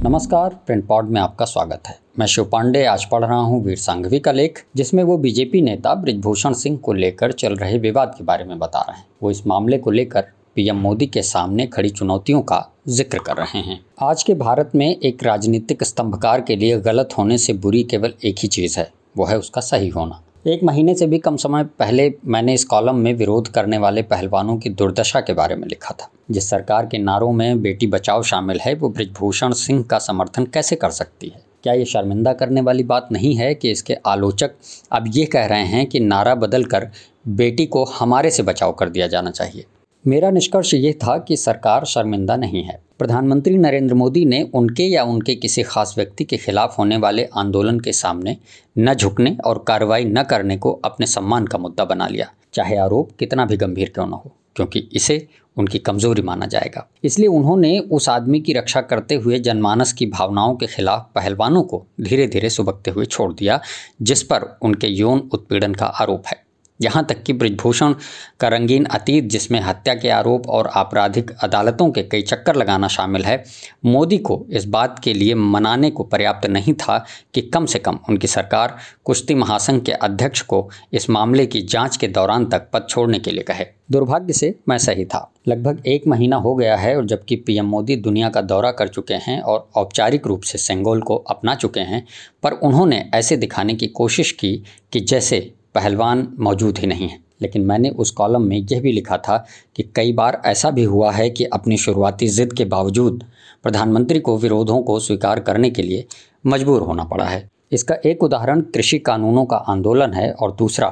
नमस्कार, print pod में आपका स्वागत है। मैं शिव पांडे आज पढ़ रहा हूँ वीर सांघवी का लेख, जिसमें वो बीजेपी नेता बृजभूषण सिंह को लेकर चल रहे विवाद के बारे में बता रहे हैं। वो इस मामले को लेकर पीएम मोदी के सामने खड़ी चुनौतियों का जिक्र कर रहे हैं। आज के भारत में एक राजनीतिक स्तंभकार के लिए गलत होने से बुरी केवल एक ही चीज़ है, वो है उसका सही होना। 1 महीने से भी कम समय पहले मैंने इस कॉलम में विरोध करने वाले पहलवानों की दुर्दशा के बारे में लिखा था। जिस सरकार के नारों में बेटी बचाओ शामिल है, वो बृजभूषण सिंह का समर्थन कैसे कर सकती है? क्या ये शर्मिंदा करने वाली बात नहीं है कि इसके आलोचक अब ये कह रहे हैं कि नारा बदलकर बेटी को हमारे से बचाव कर दिया जाना चाहिए? मेरा निष्कर्ष ये था कि सरकार शर्मिंदा नहीं है। प्रधानमंत्री नरेंद्र मोदी ने उनके या उनके किसी खास व्यक्ति के खिलाफ होने वाले आंदोलन के सामने न झुकने और कार्रवाई न करने को अपने सम्मान का मुद्दा बना लिया, चाहे आरोप कितना भी गंभीर क्यों न हो, क्योंकि इसे उनकी कमजोरी माना जाएगा। इसलिए उन्होंने उस आदमी की रक्षा करते हुए जनमानस की भावनाओं के खिलाफ पहलवानों को धीरे धीरे सुबकते हुए छोड़ दिया, जिस पर उनके यौन उत्पीड़न का आरोप है। यहाँ तक कि बृजभूषण का रंगीन अतीत, जिसमें हत्या के आरोप और आपराधिक अदालतों के कई चक्कर लगाना शामिल है, मोदी को इस बात के लिए मनाने को पर्याप्त नहीं था कि कम से कम उनकी सरकार कुश्ती महासंघ के अध्यक्ष को इस मामले की जांच के दौरान तक पद छोड़ने के लिए कहे। दुर्भाग्य से मैं सही था। लगभग 1 महीना हो गया है और जबकि पीएम मोदी दुनिया का दौरा कर चुके हैं और औपचारिक रूप से सेंगोल को अपना चुके हैं, पर उन्होंने ऐसे दिखाने की कोशिश की कि जैसे पहलवान मौजूद ही नहीं है। लेकिन मैंने उस कॉलम में यह भी लिखा था कि कई बार ऐसा भी हुआ है कि अपनी शुरुआती जिद के बावजूद प्रधानमंत्री को विरोधों को स्वीकार करने के लिए मजबूर होना पड़ा है। इसका एक उदाहरण कृषि कानूनों का आंदोलन है और दूसरा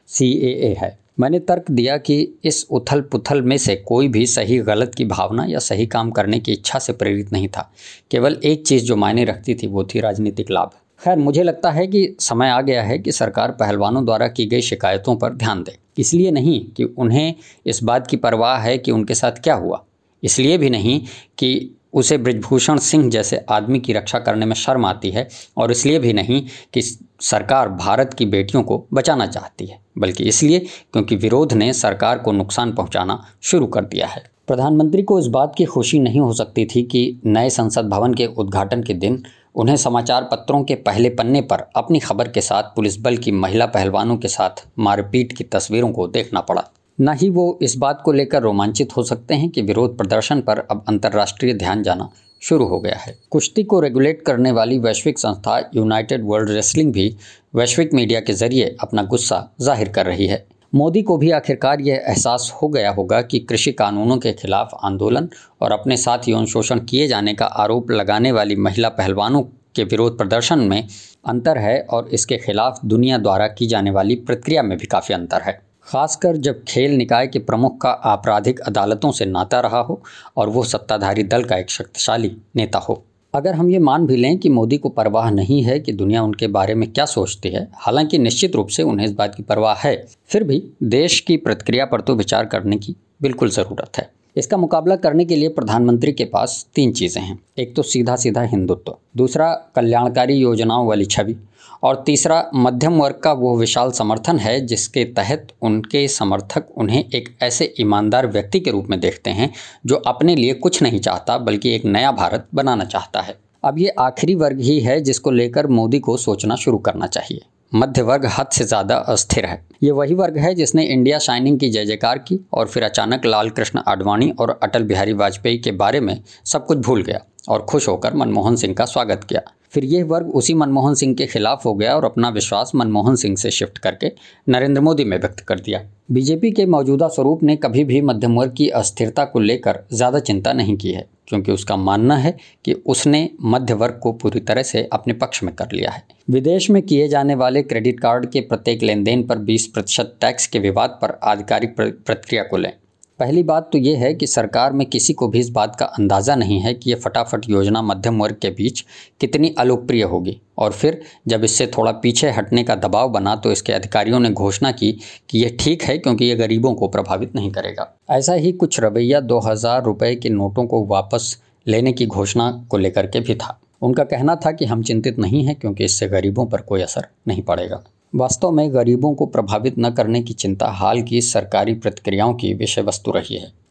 CAA है। मैंने तर्क दिया कि इस उथल पुथल में से कोई भी सही गलत की भावना या सही काम करने की इच्छा से प्रेरित नहीं था। केवल एक चीज़ जो मायने रखती थी वो थी राजनीतिक लाभ। खैर, मुझे लगता है कि समय आ गया है कि सरकार पहलवानों द्वारा की गई शिकायतों पर ध्यान दे। इसलिए नहीं कि उन्हें इस बात की परवाह है कि उनके साथ क्या हुआ, इसलिए भी नहीं कि उसे बृजभूषण सिंह जैसे आदमी की रक्षा करने में शर्म आती है, और इसलिए भी नहीं कि सरकार भारत की बेटियों को बचाना चाहती है, बल्कि इसलिए क्योंकि विरोध ने सरकार को नुकसान पहुंचाना शुरू कर दिया है। प्रधानमंत्री को इस बात की खुशी नहीं हो सकती थी कि नए संसद भवन के उद्घाटन के दिन उन्हें समाचार पत्रों के पहले पन्ने पर अपनी खबर के साथ पुलिस बल की महिला पहलवानों के साथ मारपीट की तस्वीरों को देखना पड़ा। न ही वो इस बात को लेकर रोमांचित हो सकते हैं कि विरोध प्रदर्शन पर अब अंतर्राष्ट्रीय ध्यान जाना शुरू हो गया है। कुश्ती को रेगुलेट करने वाली वैश्विक संस्था यूनाइटेड वर्ल्ड रेसलिंग भी वैश्विक मीडिया के जरिए अपना गुस्सा जाहिर कर रही है। मोदी को भी आखिरकार यह एहसास हो गया होगा कि कृषि कानूनों के खिलाफ आंदोलन और अपने साथ यौन शोषण किए जाने का आरोप लगाने वाली महिला पहलवानों के विरोध प्रदर्शन में अंतर है, और इसके खिलाफ दुनिया द्वारा की जाने वाली प्रक्रिया में भी काफ़ी अंतर है, खासकर जब खेल निकाय के प्रमुख का आपराधिक अदालतों से नाता रहा हो और वो सत्ताधारी दल का एक शक्तिशाली नेता हो। अगर हम ये मान भी लें कि मोदी को परवाह नहीं है कि दुनिया उनके बारे में क्या सोचती है, हालांकि निश्चित रूप से उन्हें इस बात की परवाह है, फिर भी देश की प्रतिक्रिया पर तो विचार करने की बिल्कुल ज़रूरत है। इसका मुकाबला करने के लिए प्रधानमंत्री के पास 3 चीज़ें हैं। एक तो सीधा सीधा हिंदुत्व, दूसरा कल्याणकारी योजनाओं वाली छवि, और तीसरा मध्यम वर्ग का वो विशाल समर्थन है जिसके तहत उनके समर्थक उन्हें एक ऐसे ईमानदार व्यक्ति के रूप में देखते हैं जो अपने लिए कुछ नहीं चाहता बल्कि एक नया भारत बनाना चाहता है। अब ये आखिरी वर्ग ही है जिसको लेकर मोदी को सोचना शुरू करना चाहिए। मध्य वर्ग हद से ज़्यादा अस्थिर है। ये वही वर्ग है जिसने इंडिया शाइनिंग की जय जयकार की और फिर अचानक लाल कृष्ण आडवाणी और अटल बिहारी वाजपेयी के बारे में सब कुछ भूल गया और खुश होकर मनमोहन सिंह का स्वागत किया। फिर यह वर्ग उसी मनमोहन सिंह के खिलाफ हो गया और अपना विश्वास मनमोहन सिंह से शिफ्ट करके नरेंद्र मोदी में व्यक्त कर दिया। बीजेपी के मौजूदा स्वरूप ने कभी भी मध्यम वर्ग की अस्थिरता को लेकर ज़्यादा चिंता नहीं की है, क्योंकि उसका मानना है कि उसने मध्य वर्ग को पूरी तरह से अपने पक्ष में कर लिया है। विदेश में किए जाने वाले क्रेडिट कार्ड के प्रत्येक लेन देन पर 20% टैक्स के विवाद पर आधिकारिक प्रतिक्रिया को लें। पहली बात तो ये है कि सरकार में किसी को भी इस बात का अंदाज़ा नहीं है कि ये फटाफट योजना मध्यम वर्ग के बीच कितनी अलोकप्रिय होगी, और फिर जब इससे थोड़ा पीछे हटने का दबाव बना तो इसके अधिकारियों ने घोषणा की कि यह ठीक है क्योंकि ये गरीबों को प्रभावित नहीं करेगा। ऐसा ही कुछ रवैया 2000 रुपये के नोटों को वापस लेने की घोषणा को लेकर के भी था। उनका कहना था कि हम चिंतित नहीं हैं क्योंकि इससे गरीबों पर कोई असर नहीं पड़ेगा। वास्तव में गरीबों को प्रभावित न करने की चिंता हाल की सरकारी प्रतिक्रियाओं की विषय वस्तु रही है।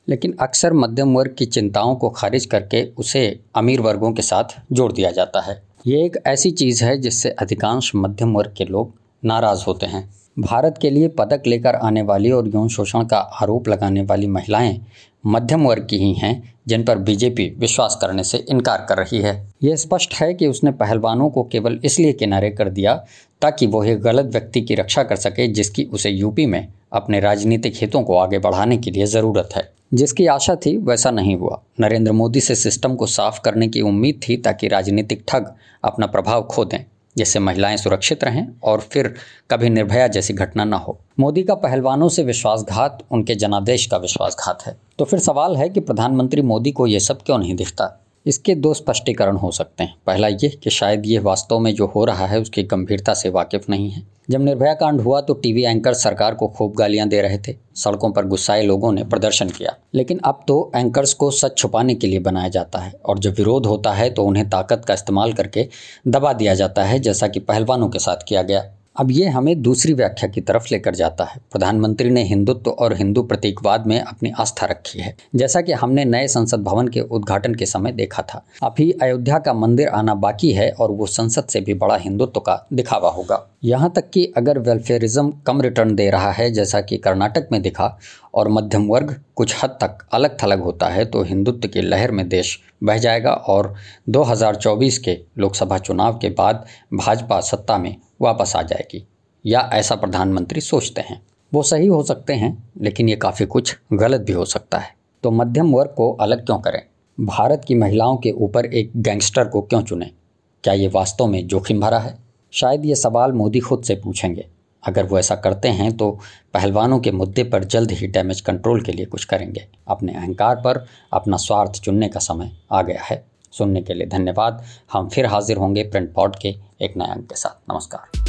लेकिन अक्सर मध्यम वर्ग की चिंताओं को खारिज करके उसे अमीर वर्गों के साथ जोड़ दिया जाता है। ये एक ऐसी चीज़ है जिससे अधिकांश मध्यम वर्ग के लोग नाराज़ होते हैं। भारत के लिए पदक लेकर आने वाली और यौन शोषण का आरोप लगाने वाली महिलाएं मध्यम वर्ग की ही हैं, जिन पर बीजेपी विश्वास करने से इनकार कर रही है। यह स्पष्ट है कि उसने पहलवानों को केवल इसलिए किनारे कर दिया ताकि वो एक गलत व्यक्ति की रक्षा कर सके जिसकी उसे यूपी में अपने राजनीतिक हितों को आगे बढ़ाने के लिए ज़रूरत है। जिसकी आशा थी वैसा नहीं हुआ। नरेंद्र मोदी से सिस्टम को साफ करने की उम्मीद थी ताकि राजनीतिक ठग अपना प्रभाव खो दें, जिससे महिलाएं सुरक्षित रहें और फिर कभी निर्भया जैसी घटना न हो। मोदी का पहलवानों से विश्वासघात उनके जनादेश का विश्वासघात है। तो फिर सवाल है कि प्रधानमंत्री मोदी को ये सब क्यों नहीं दिखता। इसके दो स्पष्टीकरण हो सकते हैं। पहला ये कि शायद ये वास्तव में जो हो रहा है उसकी गंभीरता से वाकिफ नहीं है। जब निर्भया कांड हुआ तो टीवी एंकर सरकार को खूब गालियां दे रहे थे, सड़कों पर गुस्साए लोगों ने प्रदर्शन किया। लेकिन अब तो एंकर्स को सच छुपाने के लिए बनाया जाता है और जब विरोध होता है तो उन्हें ताकत का इस्तेमाल करके दबा दिया जाता है, जैसा कि पहलवानों के साथ किया गया। अब ये हमें दूसरी व्याख्या की तरफ लेकर जाता है। प्रधानमंत्री ने हिंदुत्व और हिंदू प्रतीकवाद में अपनी आस्था रखी है, जैसा कि हमने नए संसद भवन के उद्घाटन के समय देखा था। अभी अयोध्या का मंदिर आना बाकी है और वो संसद से भी बड़ा हिंदुत्व का दिखावा होगा। यहाँ तक कि अगर वेलफेयरिज्म कम रिटर्न दे रहा है, जैसा कि कर्नाटक में दिखा, और मध्यम वर्ग कुछ हद तक अलग थलग होता है, तो हिंदुत्व की लहर में देश बह जाएगा और 2024 के लोकसभा चुनाव के बाद भाजपा सत्ता में वापस आ जाएगी, या ऐसा प्रधानमंत्री सोचते हैं। वो सही हो सकते हैं, लेकिन ये काफ़ी कुछ गलत भी हो सकता है। तो मध्यम वर्ग को अलग क्यों करें? भारत की महिलाओं के ऊपर एक गैंगस्टर को क्यों चुनें? क्या ये वास्तव में जोखिम भरा है? शायद ये सवाल मोदी खुद से पूछेंगे। अगर वो ऐसा करते हैं तो पहलवानों के मुद्दे पर जल्द ही डैमेज कंट्रोल के लिए कुछ करेंगे। अपने अहंकार पर अपना स्वार्थ चुनने का समय आ गया है। सुनने के लिए धन्यवाद। हम फिर हाजिर होंगे प्रिंट पॉड के एक नए अंक के साथ। नमस्कार।